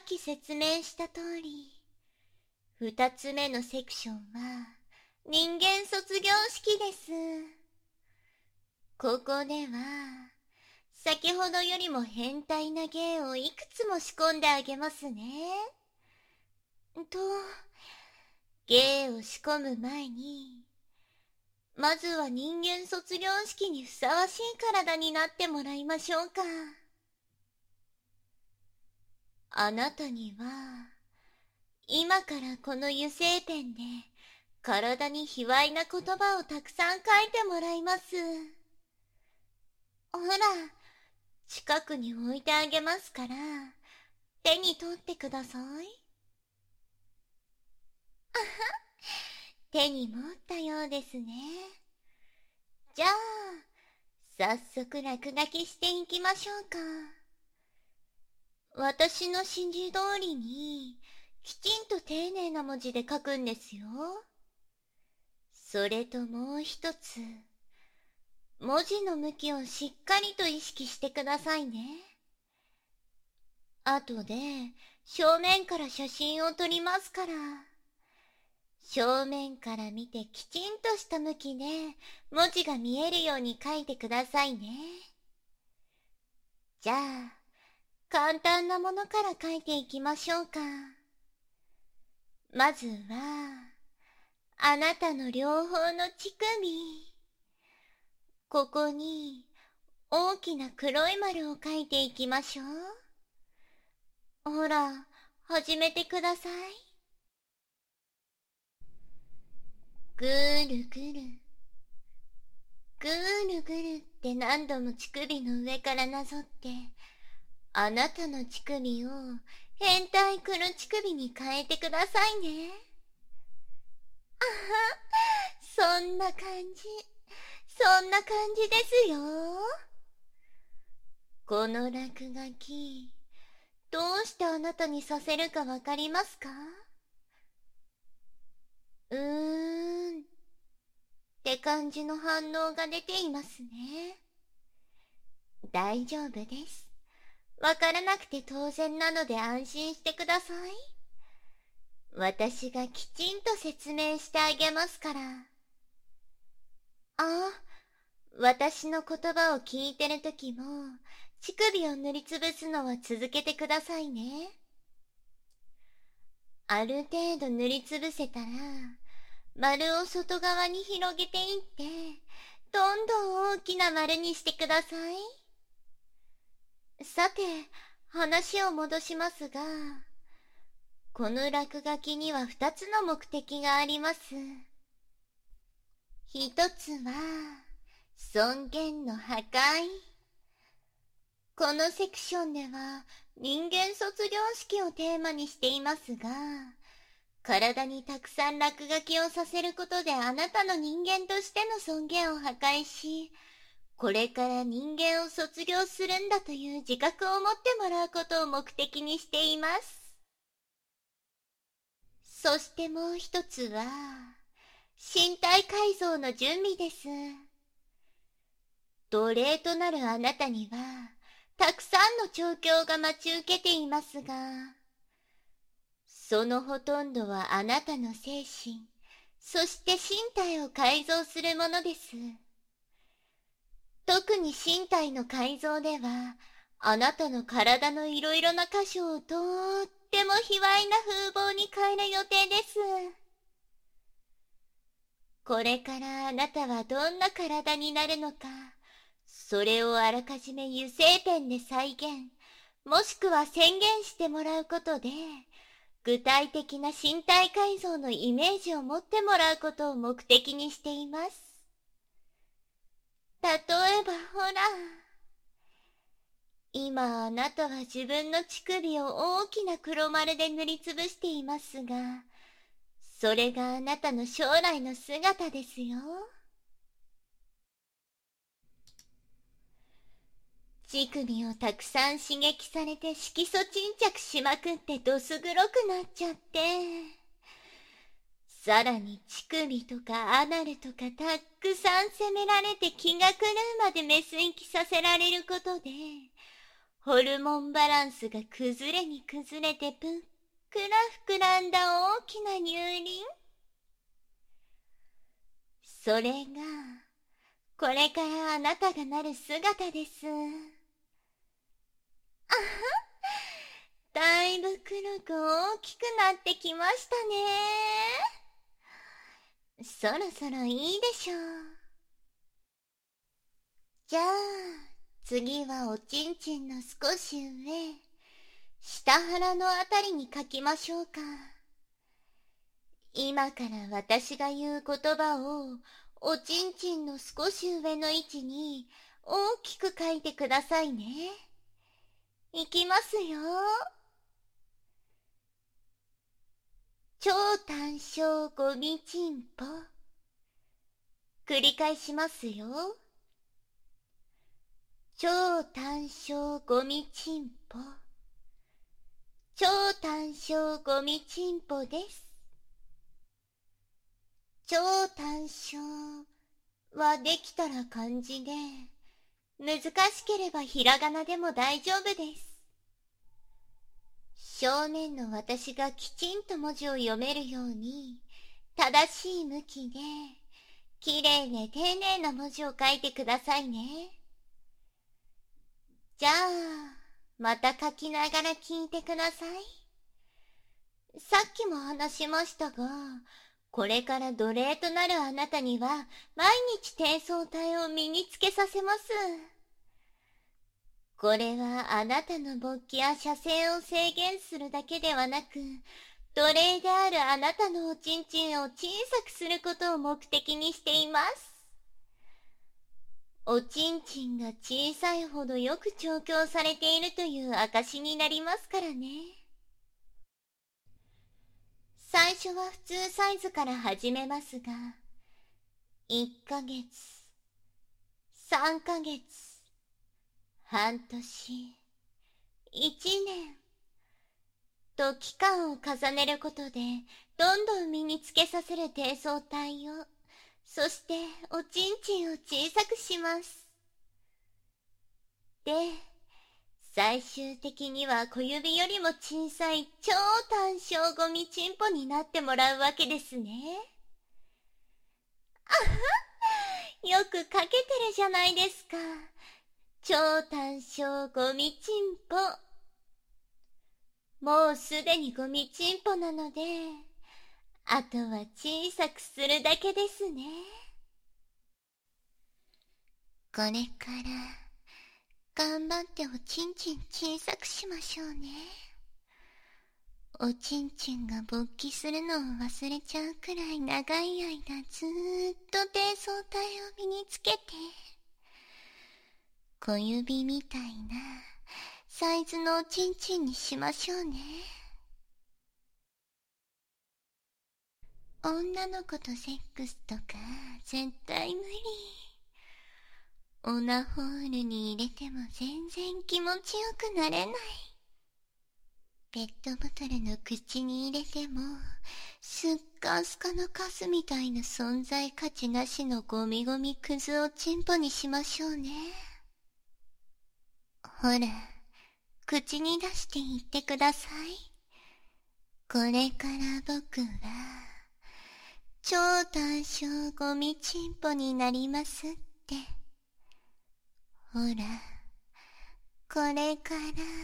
き説明した通り、二つ目のセクションは人間卒業式です。ここでは先ほどよりも変態な芸をいくつも仕込んであげますね。芸を仕込む前に、まずは人間卒業式にふさわしい体になってもらいましょうか。あなたには、今からこの油性ペンで、体に卑猥な言葉をたくさん書いてもらいます。ほら、近くに置いてあげますから、手に取ってください。手に持ったようですね。じゃあ、早速落書きしていきましょうか。私の指示通りに、きちんと丁寧な文字で書くんですよ。それともう一つ、文字の向きをしっかりと意識してくださいね。後で、正面から写真を撮りますから。正面から見てきちんとした向きで文字が見えるように書いてくださいね。じゃあ、簡単なものから書いていきましょうか。まずは、あなたの両方の乳首。ここに大きな黒い丸を書いていきましょう。ほら、始めてください。ぐるぐる。ぐるぐるって何度も乳首の上からなぞって、あなたの乳首を変態黒乳首に変えてくださいね。あは、そんな感じ。そんな感じですよ。この落書き、どうしてあなたにさせるかわかりますか？って感じの反応が出ていますね。大丈夫です。わからなくて当然なので安心してください。私がきちんと説明してあげますから。私の言葉を聞いてるときも、乳首を塗りつぶすのは続けてくださいね。ある程度塗りつぶせたら、丸を外側に広げていって、どんどん大きな丸にしてください。さて、話を戻しますが、この落書きには2つの目的があります。一つは、尊厳の破壊。このセクションでは、人間卒業式をテーマにしていますが、体にたくさん落書きをさせることであなたの人間としての尊厳を破壊し、これから人間を卒業するんだという自覚を持ってもらうことを目的にしています。そしてもう一つは、身体改造の準備です。奴隷となるあなたには、たくさんの調教が待ち受けていますが、そのほとんどはあなたの精神、そして身体を改造するものです。特に身体の改造では、あなたの体のいろいろな箇所をとっても卑猥な風貌に変える予定です。これからあなたはどんな体になるのか、それをあらかじめ油性ペンで再現、もしくは宣言してもらうことで、具体的な身体改造のイメージを持ってもらうことを目的にしています。例えばほら、今あなたは自分の乳首を大きな黒丸で塗りつぶしていますが、それがあなたの将来の姿ですよ。乳首をたくさん刺激されて色素沈着しまくってどす黒くなっちゃって、さらに乳首とかアナルとかたくさん責められて気が狂うまでメス行きさせられることで、 ホルモンバランスが崩れに崩れてぷっくら膨らんだ大きな乳輪。それが、これからあなたがなる姿です。あは、だいぶ黒く大きくなってきましたね。そろそろいいでしょう。じゃあ、次はおちんちんの少し上、下腹のあたりに書きましょうか。今から私が言う言葉を、おちんちんの少し上の位置に大きく書いてくださいね。いきますよ。超短小ゴミチンポ。繰り返しますよ。超短小ゴミチンポ。超短小ゴミチンポです。超短小はできたら漢字で、難しければひらがなでも大丈夫です。正面の私がきちんと文字を読めるように、正しい向きで、きれいで丁寧な文字を書いてくださいね。じゃあ、また書きながら聞いてください。さっきも話しましたが、これから奴隷となるあなたには、毎日低層体を身につけさせます。これはあなたの勃起や射精を制限するだけではなく、奴隷であるあなたのおちんちんを小さくすることを目的にしています。おちんちんが小さいほどよく調教されているという証になりますからね。最初は普通サイズから始めますが、1ヶ月、3ヶ月、半年、1年と期間を重ねることで、どんどん身につけさせる低層体を、そしておちんちんを小さくします。で、最終的には小指よりも小さい超短小ゴミチンポになってもらうわけですね。あは、よく書けてるじゃないですか。超短小ゴミチンポ。もうすでにゴミチンポなので、あとは小さくするだけですね。これから頑張っておちんちん小さくしましょうね。おちんちんが勃起するのを忘れちゃうくらい長い間ずーっと低層体を身につけて、小指みたいなサイズのおちんちんにしましょうね。女の子とセックスとか絶対無理。オナホールに入れても全然気持ちよくなれない。ペットボトルの口に入れてもすっかすかのカスみたいな存在価値なしのゴミゴミクズをチンポにしましょうね。ほら、口に出して言ってください。これから僕は超短小ゴミチンポになりますって。ほら、これから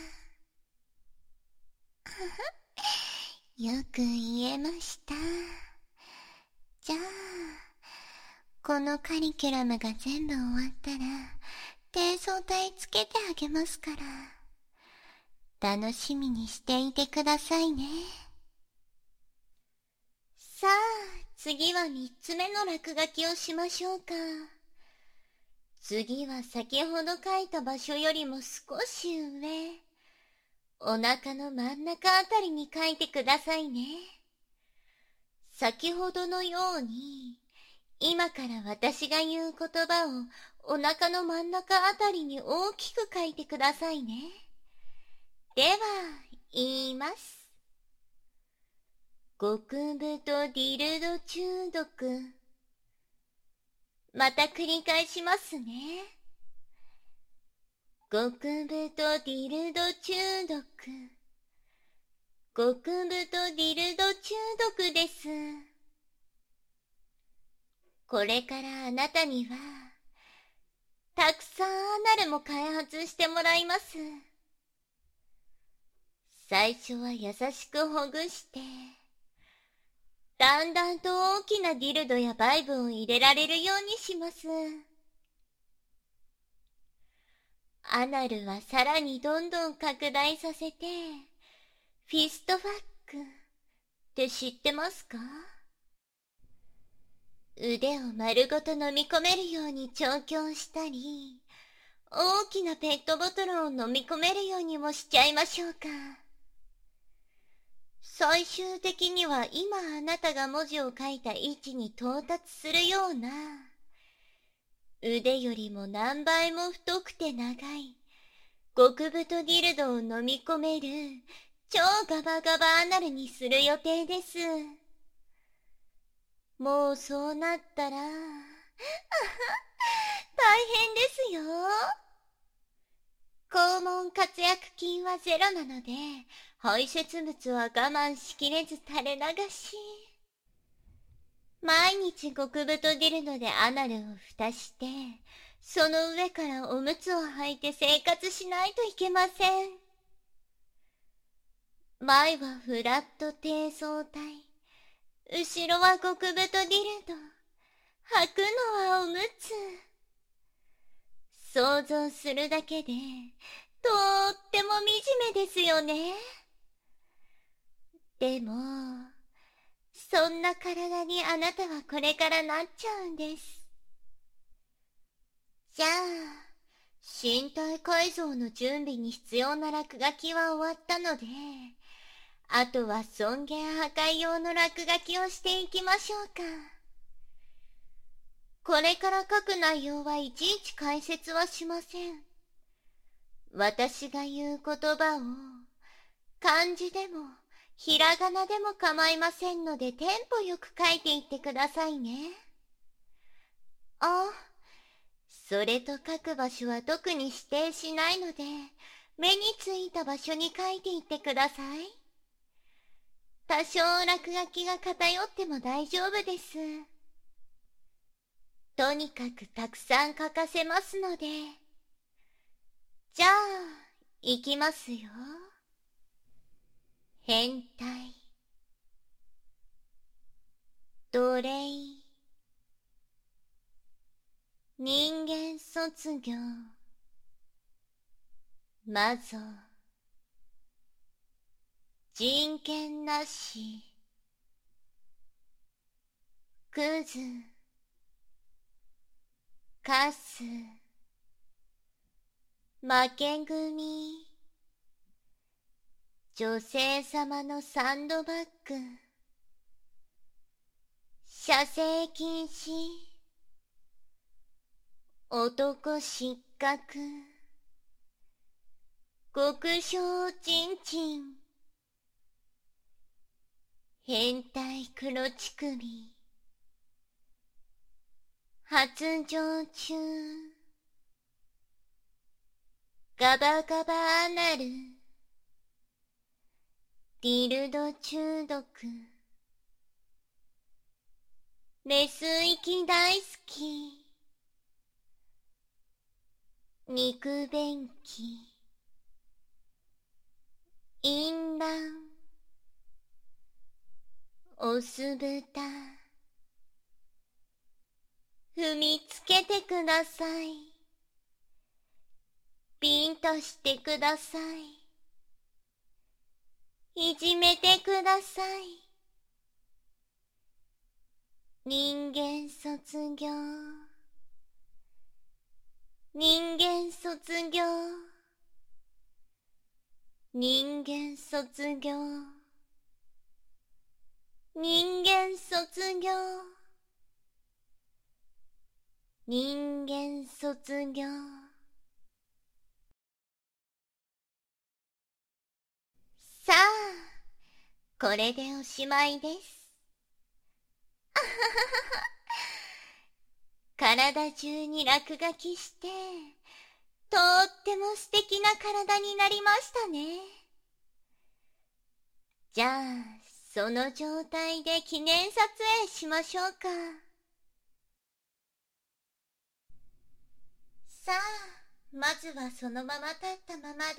よく言えました。じゃあ、このカリキュラムが全部終わったら低層体つけてあげますから、楽しみにしていてくださいね。さあ、次は3つ目の落書きをしましょうか。次は先ほど書いた場所よりも少し上、お腹の真ん中あたりに書いてくださいね。先ほどのように、今から私が言う言葉をお腹の真ん中あたりに大きく書いてくださいね。では、言います。極太ディルド中毒。また繰り返しますね。 極太ディルド中毒。極太ディルド中毒です。これからあなたには、たくさんアナルも開発してもらいます。最初は優しくほぐして、だんだんと大きなディルドやバイブを入れられるようにします。アナルはさらにどんどん拡大させて、フィストファックって知ってますか？腕を丸ごと飲み込めるように調教したり、大きなペットボトルを飲み込めるようにもしちゃいましょうか。最終的には今あなたが文字を書いた位置に到達するような、腕よりも何倍も太くて長い、極太ディルドを飲み込める、超ガバガバアナルにする予定です。もうそうなったら、大変ですよ。肛門活躍筋はゼロなので、排泄物は我慢しきれず垂れ流し。毎日極太ディルドでアナルを蓋して、その上からおむつを履いて生活しないといけません。前はフラット低層体、後ろは極太ディルド、履くのはおむつ。想像するだけで、とっても惨めですよね。でも、そんな体にあなたはこれからなっちゃうんです。じゃあ、身体改造の準備に必要な落書きは終わったので、あとは尊厳破壊用の落書きをしていきましょうか。これから書く内容はいちいち解説はしません。私が言う言葉を、漢字でも、ひらがなでも構いませんのでテンポよく書いていってくださいね。あ、それと書く場所は特に指定しないので、目についた場所に書いていってください。多少落書きが偏っても大丈夫です。とにかくたくさん書かせますので。じゃあ、いきますよ。変態、奴隷、人間卒業、魔女、人権なし、クズ、カス、負け組、女性様のサンドバッグ、射精禁止、男失格、極小ちんちん、変態黒乳首、発情中、ガバガバアナル、ディルド中毒、メス息大好き、肉便器、淫乱、お酢豚、踏みつけてください。ピンとしてください。いじめてください。人間卒業、人間卒業、人間卒業、人間卒業、人間卒業。さあ、これでおしまいです。体中に落書きして、 とっても素敵な体になりましたね。じゃあ、その状態で記念撮影しましょうか。さあ、まずはそのまま立ったままで。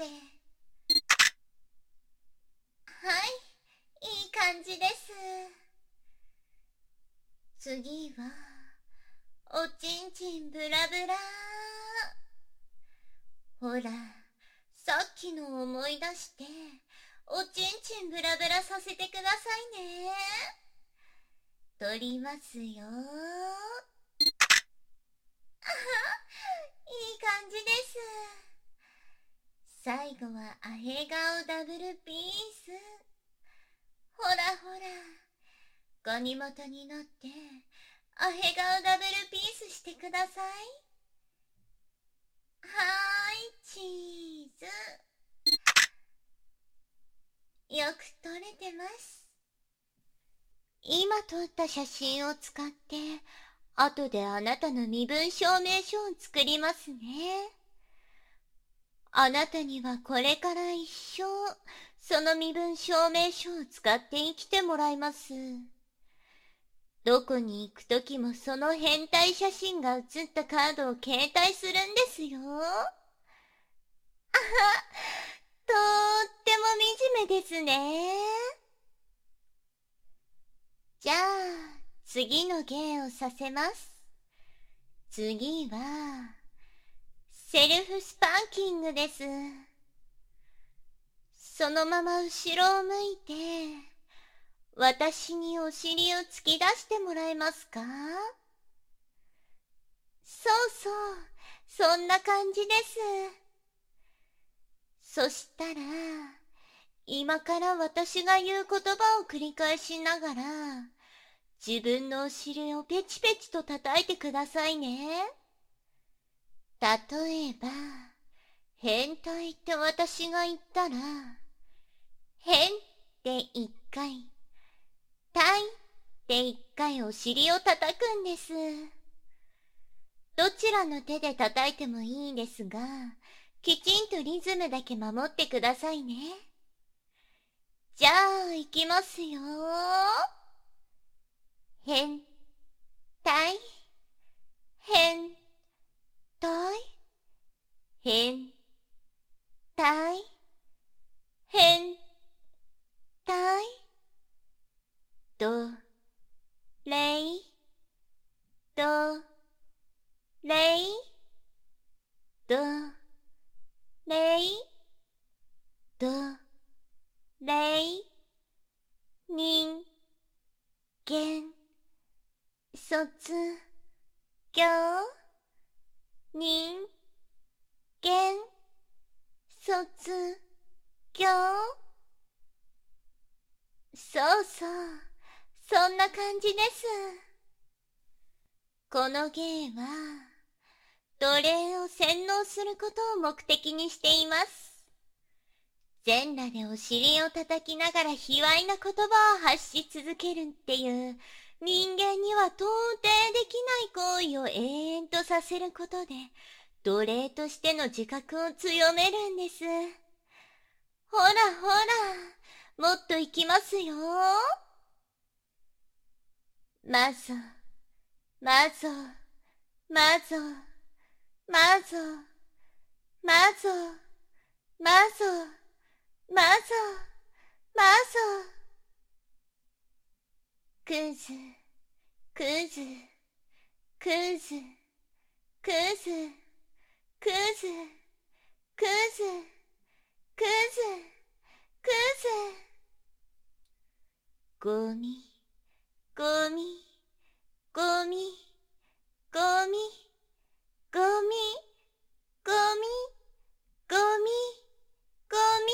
はい、いい感じです。次は、おちんちんブラブラ。ほら、さっきの思い出して、おちんちんブラブラさせてくださいね。撮りますよ。いい感じです。最後はアヘ顔ダブルピース。ほらほら、ガニ股になって、アヘ顔ダブルピースしてください。はーい、チーズ。よく撮れてます。今撮った写真を使って、後であなたの身分証明書を作りますね。あなたにはこれから一生、その身分証明書を使って生きてもらいます。どこに行くときもその変態写真が写ったカードを携帯するんですよ。とっても惨めですね。じゃあ、次の芸をさせます。次は、セルフスパンキングです。そのまま後ろを向いて、私にお尻を突き出してもらえますか？そうそう、そんな感じです。そしたら、今から私が言う言葉を繰り返しながら、自分のお尻をペチペチと叩いてくださいね。例えば、変態って私が言ったら、変って一回、態って一回お尻を叩くんです。どちらの手で叩いてもいいですが、きちんとリズムだけ守ってくださいね。じゃあ、いきますよ。変態、変態、変態、変態、ド、レイ、ド、レイ、ド、レイ、ド、レイ、人間、卒業、人間、卒業。そうそう、そんな感じです。この芸は、奴隷を洗脳することを目的にしています。全裸でお尻を叩きながら卑猥な言葉を発し続けるっていう人間には到底できない行為を永遠とさせることで奴隷としての自覚を強めるんです。ほらほら、もっと行きますよ。まぞ、まぞ、まぞ、まぞ、まぞ、まぞ、まぞ、まぞ。クズ、クズ、クズ、クズ、クズ、クズ、クズ、クズ。ゴミ、ゴミ、ゴミ、ゴミ、ゴミ、ゴミ、ゴミ、ゴミ。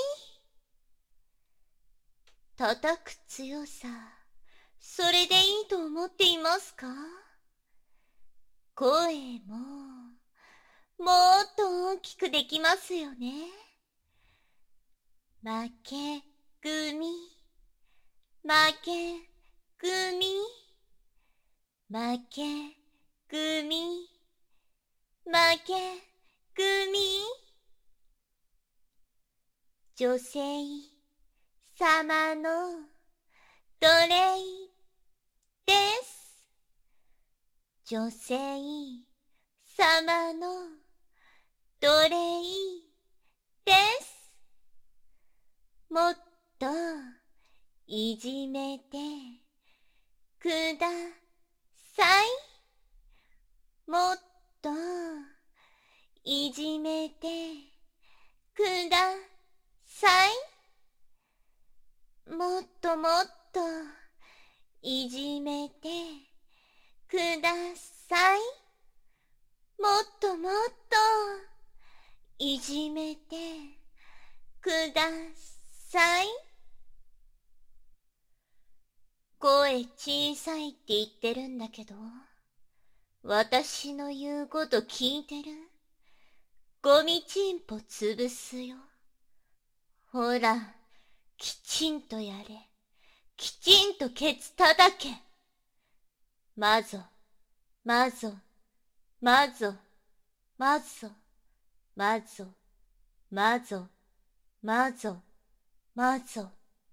叩く強さ、それでいいと思っていますか？声も、もっと大きくできますよね。負け組、負け組、負け組、負け組女性様の奴隷です。女性様の奴隷です。もっといじめてください。もっといじめてください。もっともっといじめてください。もっともっといじめてください。声小さいって言ってるんだけど、私の言うこと聞いてる？ゴミチンポ潰すよ。ほら、きちんとやれ。きちんとケツ叩け。まぞ、まぞ、まぞ、まぞ、まぞ、まぞ、まぞ、まぞ。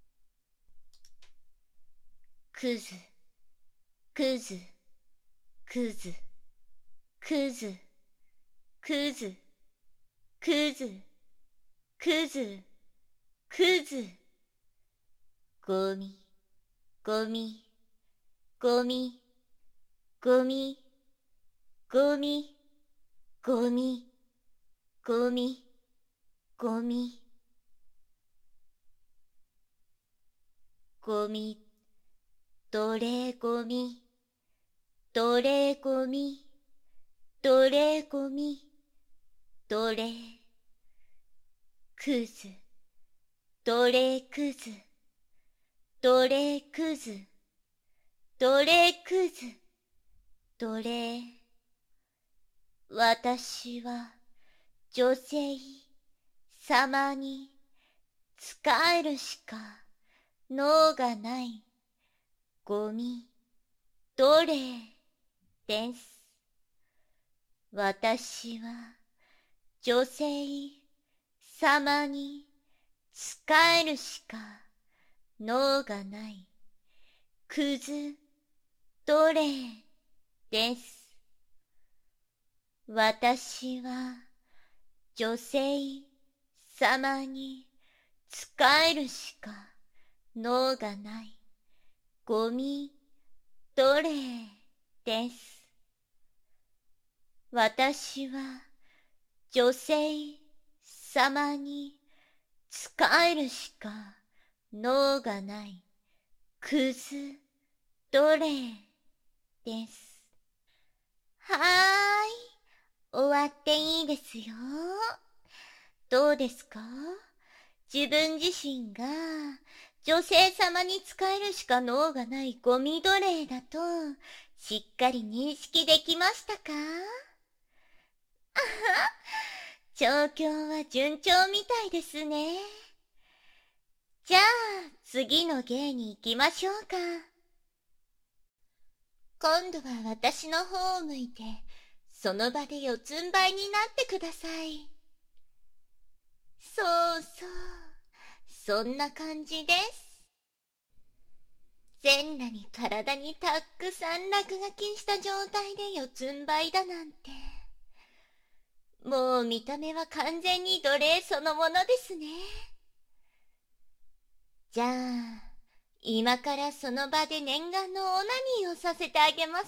クズ、クズ、クズ、クズ、クズ、クズ、クズ、クズ。ゴミ、ゴミ、ゴミ、ゴミ、ゴミ、ゴミ、ゴミ、ゴミ、ゴミ、奴隷ゴミ、奴隷ゴミ、奴隷ゴミ、奴隷、クズ、奴隷クズ、奴隷クズ、奴隷クズ、奴隷。私は女性様に仕えるしか能がないゴミ奴隷です。私は女性様に仕えるしか能がないクズ奴隷です。私は女性様に仕えるしか能がないゴミ奴隷です。私は女性様に仕えるしか能がないクズ奴隷です。はーい、終わっていいですよ。どうですか？自分自身が女性様に仕えるしか能がないゴミ奴隷だとしっかり認識できましたか？状況は順調みたいですね。じゃあ次の芸に行きましょうか。今度は私の方を向いてその場で四つん這いになってください。そうそう、そんな感じです。全裸に体にたくさん落書きした状態で四つん這いだなんて。もう見た目は完全に奴隷そのものですね。じゃあ、今からその場で念願のオナニーをさせてあげます。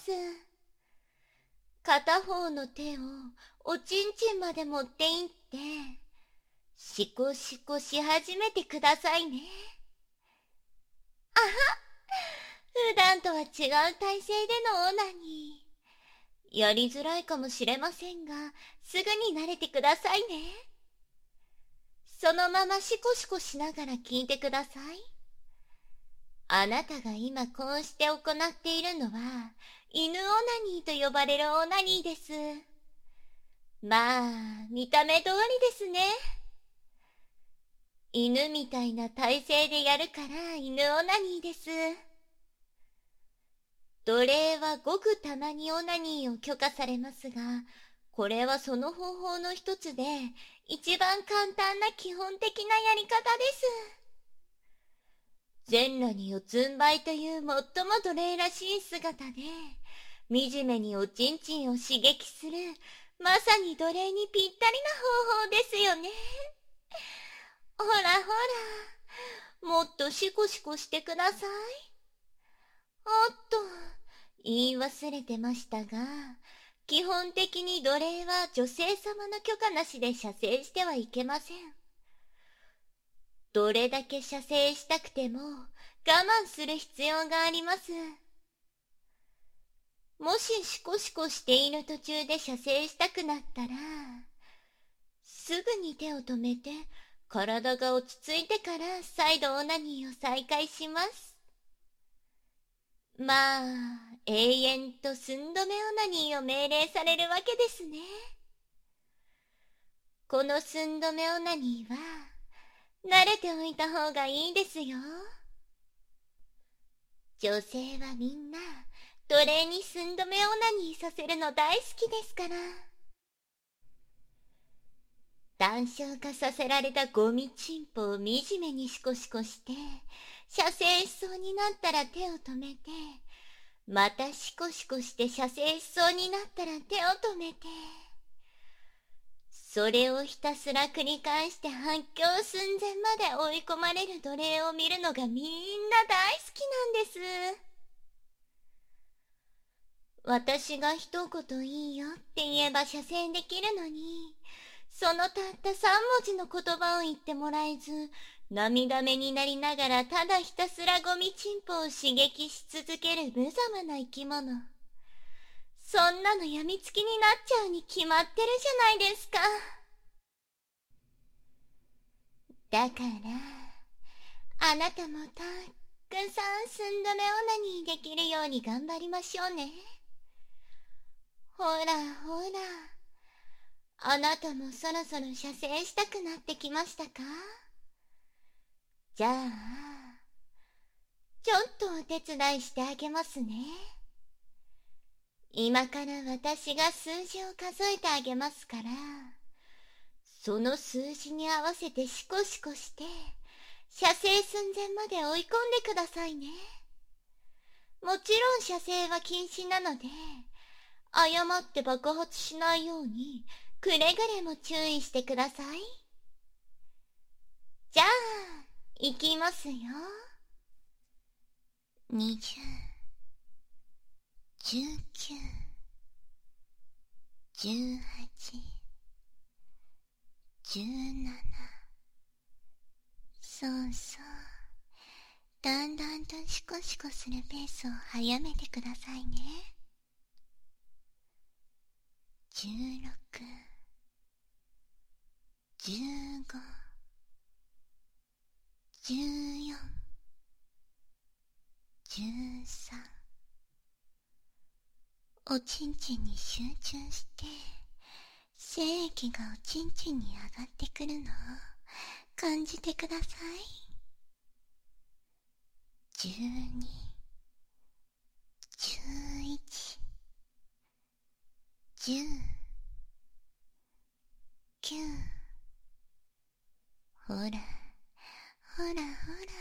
片方の手をおちんちんまで持っていって、シコシコし始めてくださいね。あは、普段とは違う体勢でのオナニー。やりづらいかもしれませんが、すぐに慣れてくださいね。そのままシコシコしながら聞いてください。あなたが今こうして行っているのは、犬オナニーと呼ばれるオナニーです。まあ、見た目通りですね。犬みたいな体勢でやるから犬オナニーです。奴隷はごくたまにオナニーを許可されますが、 これはその方法の一つで、一番簡単な基本的なやり方です。全裸に四つん這いという最も奴隷らしい姿で、惨めにおちんちんを刺激する、まさに奴隷にぴったりな方法ですよね。ほらほら、もっとシコシコしてください。おっと、言い忘れてましたが、基本的に奴隷は女性様の許可なしで射精してはいけません。どれだけ射精したくても我慢する必要があります。もしシコシコしている途中で射精したくなったら、すぐに手を止めて体が落ち着いてから再度オナニーを再開します。まあ、永遠と寸止めオナニーを命令されるわけですね。この寸止めオナニーは、慣れておいた方がいいですよ。女性はみんな、奴隷に寸止めオナニーさせるの大好きですから。単焦化させられたゴミチンポを惨めにシコシコして、射精しそうになったら手を止めて、またシコシコして射精しそうになったら手を止めて、それをひたすら繰り返して発狂寸前まで追い込まれる奴隷を見るのがみんな大好きなんです。私が一言いいよって言えば射精できるのに、そのたった3文字の言葉を言ってもらえず、涙目になりながらただひたすらゴミチンポを刺激し続ける無様な生き物。そんなのやみつきになっちゃうに決まってるじゃないですか。だから、あなたもたくさん寸止めオナニーできるように頑張りましょうね。ほらほら、あなたもそろそろ射精したくなってきましたか？じゃあ、ちょっとお手伝いしてあげますね。今から私が数字を数えてあげますから、その数字に合わせてシコシコして、射精寸前まで追い込んでくださいね。もちろん射精は禁止なので、誤って爆発しないように、くれぐれも注意してください。じゃあ、いきますよ。20、19、18、17。そうそう。だんだんとシコシコするペースを早めてくださいね。16、15、14、13。おちんちんに集中して、精液がおちんちんに上がってくるのを感じてください。12、11、10、9。ほら、ほらほら。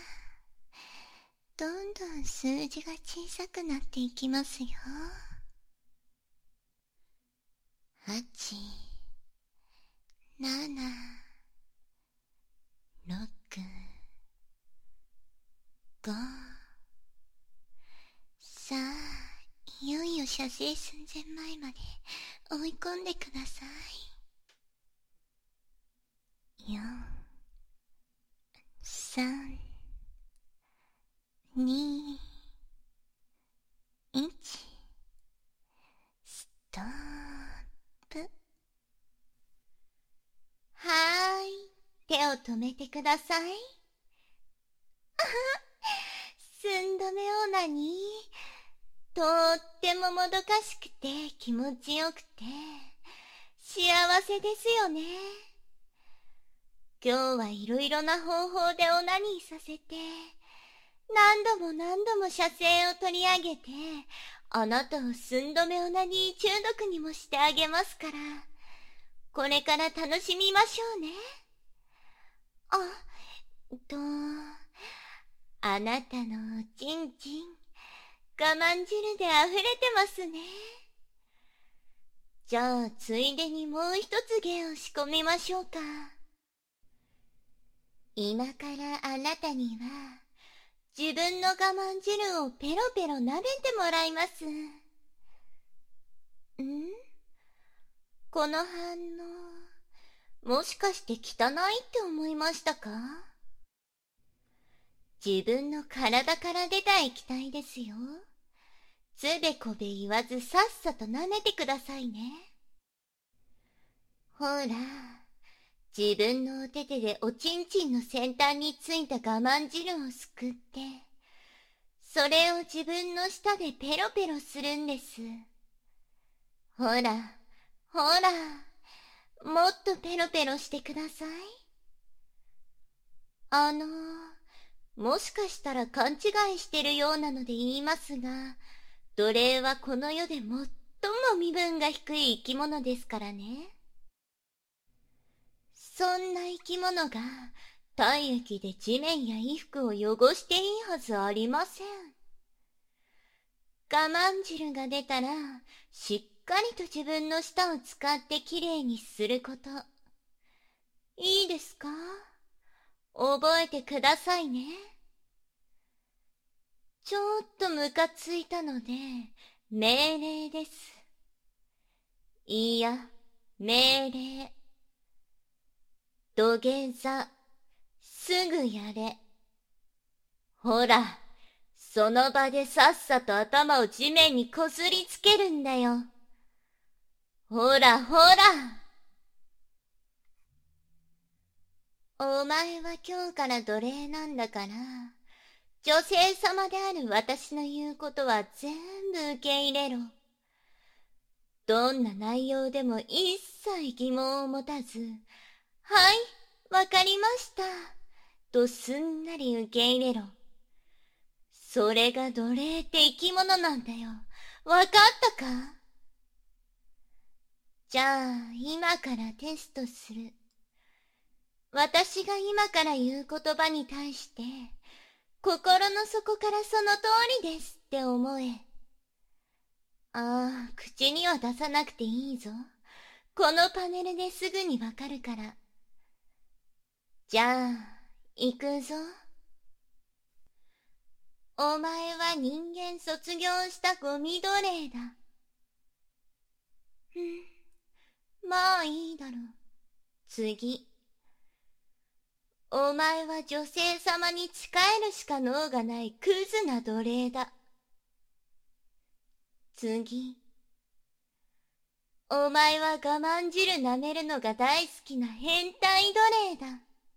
どんどん数字が小さくなっていきますよ。8、7、6、5。さあ、いよいよ射精寸前前まで追い込んでください。4、3、2、1。ストップ。はーい。手を止めてください。寸止めオナニー。とってももどかしくて気持ちよくて幸せですよね。今日はいろいろな方法でオナニーさせて何度も何度も射精を取り上げて、あなたを寸止めオナニー中毒にもしてあげますから、これから楽しみましょうね。あなたのおちんちん、我慢汁で溢れてますね。じゃあ、ついでにもう一つ芸を仕込みましょうか。今からあなたには、自分の我慢汁をペロペロ舐めてもらいます。この反応、もしかして汚いって思いましたか？自分の体から出た液体ですよ。つべこべ言わずさっさと舐めてくださいね。ほら、自分のお手手でおちんちんの先端についた我慢汁をすくって、それを自分の舌でペロペロするんです。ほら、ほら、もっとペロペロしてください。もしかしたら勘違いしてるようなので言いますが、奴隷はこの世で最も身分が低い生き物ですからね。そんな生き物が体液で地面や衣服を汚していいはずありません。我慢汁が出たら、しっかりと自分の舌を使ってきれいにすること。いいですか？覚えてくださいね。ちょっとムカついたので、命令です。いや、命令。土下座、すぐやれ。ほら、その場でさっさと頭を地面にこすりつけるんだよ。ほらほら。お前は今日から奴隷なんだから、女性様である私の言うことは全部受け入れろ。どんな内容でも一切疑問を持たず、はい、わかりました。とすんなり受け入れろ。それが奴隷って生き物なんだよ。わかったか？じゃあ、今からテストする。私が今から言う言葉に対して、心の底からその通りですって思え。口には出さなくていいぞ。このパネルですぐにわかるから。じゃあ、行くぞ。お前は人間卒業したゴミ奴隷だ。まあいいだろう。次。お前は女性様に仕えるしか能がないクズな奴隷だ。次。お前は我慢汁舐めるのが大好きな変態奴隷だ。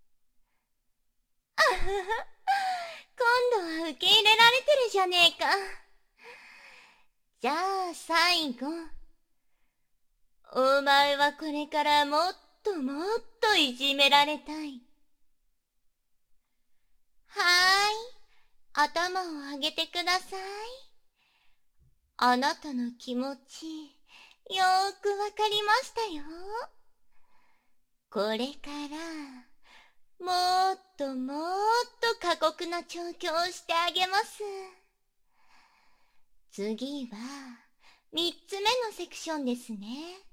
あはは、今度は受け入れられてるじゃねえか。じゃあ最後。お前はこれからもっともっといじめられたい。はーい、頭を上げてください。あなたの気持ち、よーくわかりましたよ。これから、もっともっと過酷な調教をしてあげます。次は、三つ目のセクションですね。